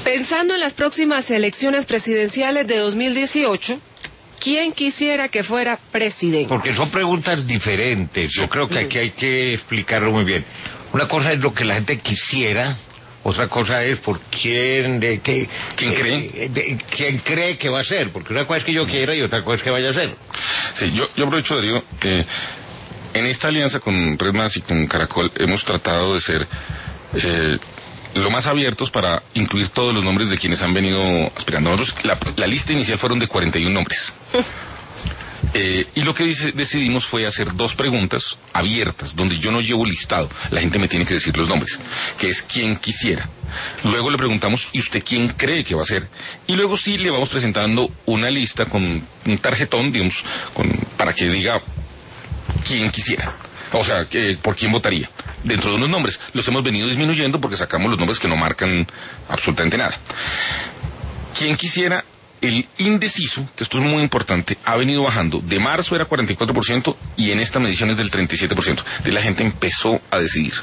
Pensando en las próximas elecciones presidenciales de 2018, ¿quién quisiera que fuera presidente? Porque son preguntas diferentes. Yo creo que aquí hay que explicarlo muy bien. Una cosa es lo que la gente quisiera, otra cosa es por quién cree que va a ser. Porque una cosa es que yo quiera y otra cosa es que vaya a ser. Sí, yo aprovecho, Darío, en esta alianza con Red Más y con Caracol hemos tratado de ser lo más abiertos para incluir todos los nombres de quienes han venido aspirando. Nosotros, la lista inicial fueron de 41 nombres. Y lo que decidimos fue hacer 2 preguntas abiertas, donde yo no llevo listado, la gente me tiene que decir los nombres, que es quién quisiera. Luego le preguntamos, ¿y usted quién cree que va a ser? Y luego sí le vamos presentando una lista con un tarjetón, digamos, para que diga quién quisiera. O sea, por quién votaría. Dentro de unos nombres. Los hemos venido disminuyendo porque sacamos los nombres que no marcan absolutamente nada. Quien quisiera, el indeciso, que esto es muy importante, ha venido bajando. De marzo era 44% y en esta medición es del 37%. De la gente empezó a decidir.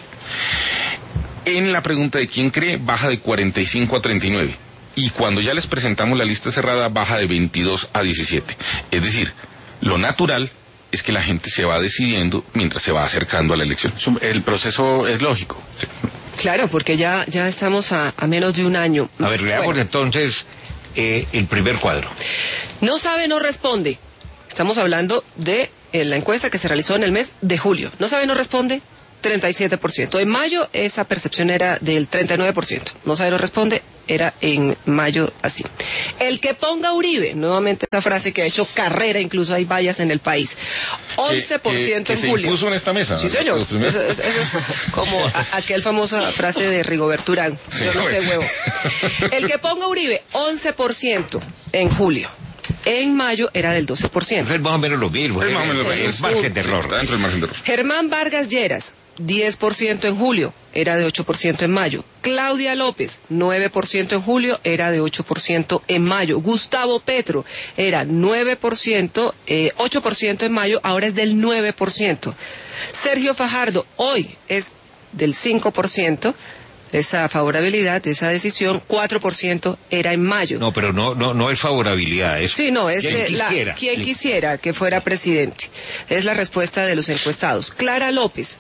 En la pregunta de quién cree, baja de 45 a 39. Y cuando ya les presentamos la lista cerrada, baja de 22 a 17. Es decir, lo natural es que la gente se va decidiendo mientras se va acercando a la elección. El proceso es lógico. Sí. Claro, porque ya estamos a menos de un año. A ver, veamos entonces el primer cuadro. No sabe, no responde. Estamos hablando de la encuesta que se realizó en el mes de julio. No sabe, no responde, 37%. En mayo esa percepción era del 39%. No sabe, no responde, era en mayo así. El que ponga Uribe, nuevamente esta frase que ha hecho carrera, incluso hay vallas en el país. 11% que en se julio. Impuso en esta mesa. Sí, señor. Eso es como aquel famosa frase de Rigoberto Urán. Sí, yo no sé, huevo. El que ponga Uribe, 11% en julio. En mayo era del 12%. Es más o menos lo mismo. Es más o menos lo mismo. Es margen de error. Sí, está dentro del margen de error. Germán Vargas Lleras, 10% en julio, era de 8% en mayo. Claudia López, 9% en julio, era de 8% en mayo. Gustavo Petro, era 9%, 8% en mayo, ahora es del 9%. Sergio Fajardo, hoy es del 5%. Esa favorabilidad, esa decisión, 4% era en mayo. No, pero no es favorabilidad, es sí, no, es quien quisiera que fuera presidente. Es la respuesta de los encuestados. Clara López,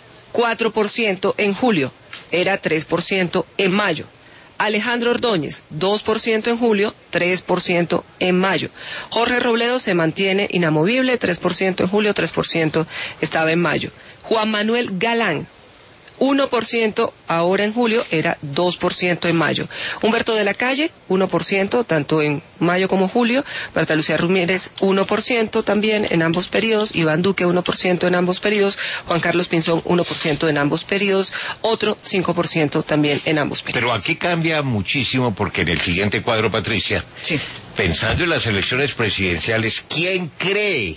4% en julio, era 3% en mayo. Alejandro Ordóñez, 2% en julio, 3% en mayo. Jorge Robledo se mantiene inamovible, 3% en julio, 3% estaba en mayo. Juan Manuel Galán, 1% ahora en julio, era 2% en mayo. Humberto de la Calle, 1%, tanto en mayo como julio. Marta Lucía Ramírez, 1% también en ambos periodos. Iván Duque, 1% en ambos periodos. Juan Carlos Pinzón, 1% en ambos periodos. Otro 5% también en ambos periodos. Pero aquí cambia muchísimo porque en el siguiente cuadro, Patricia, sí, pensando en las elecciones presidenciales, ¿quién cree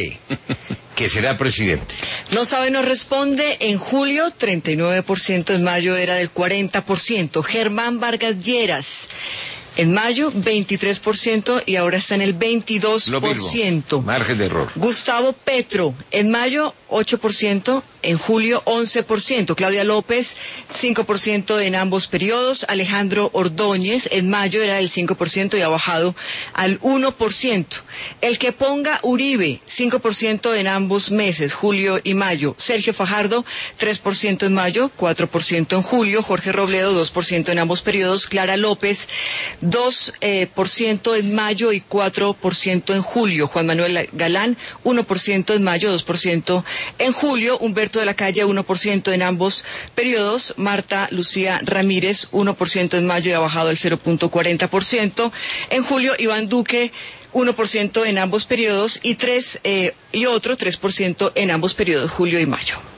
que será presidente? No sabe, no responde. En julio, 39%. En mayo era del 40%. Germán Vargas Lleras, en mayo, 23% y ahora está en el 22%. Lo mismo, margen de error. Gustavo Petro, en mayo, 8%, en julio, 11%. Claudia López, 5% en ambos periodos. Alejandro Ordóñez, en mayo era del 5% y ha bajado al 1%. El que ponga Uribe, 5% en ambos meses, julio y mayo. Sergio Fajardo, 3% en mayo, 4% en julio. Jorge Robledo, 2% en ambos periodos. Clara López, 2% en mayo y 4% en julio. Juan Manuel Galán, 1% en mayo, 2% en julio. Humberto de la Calle, 1% en ambos periodos. Marta Lucía Ramírez, 1% en mayo y ha bajado al 0.40%. En julio, Iván Duque, 1% en ambos periodos y otro 3% en ambos periodos, julio y mayo.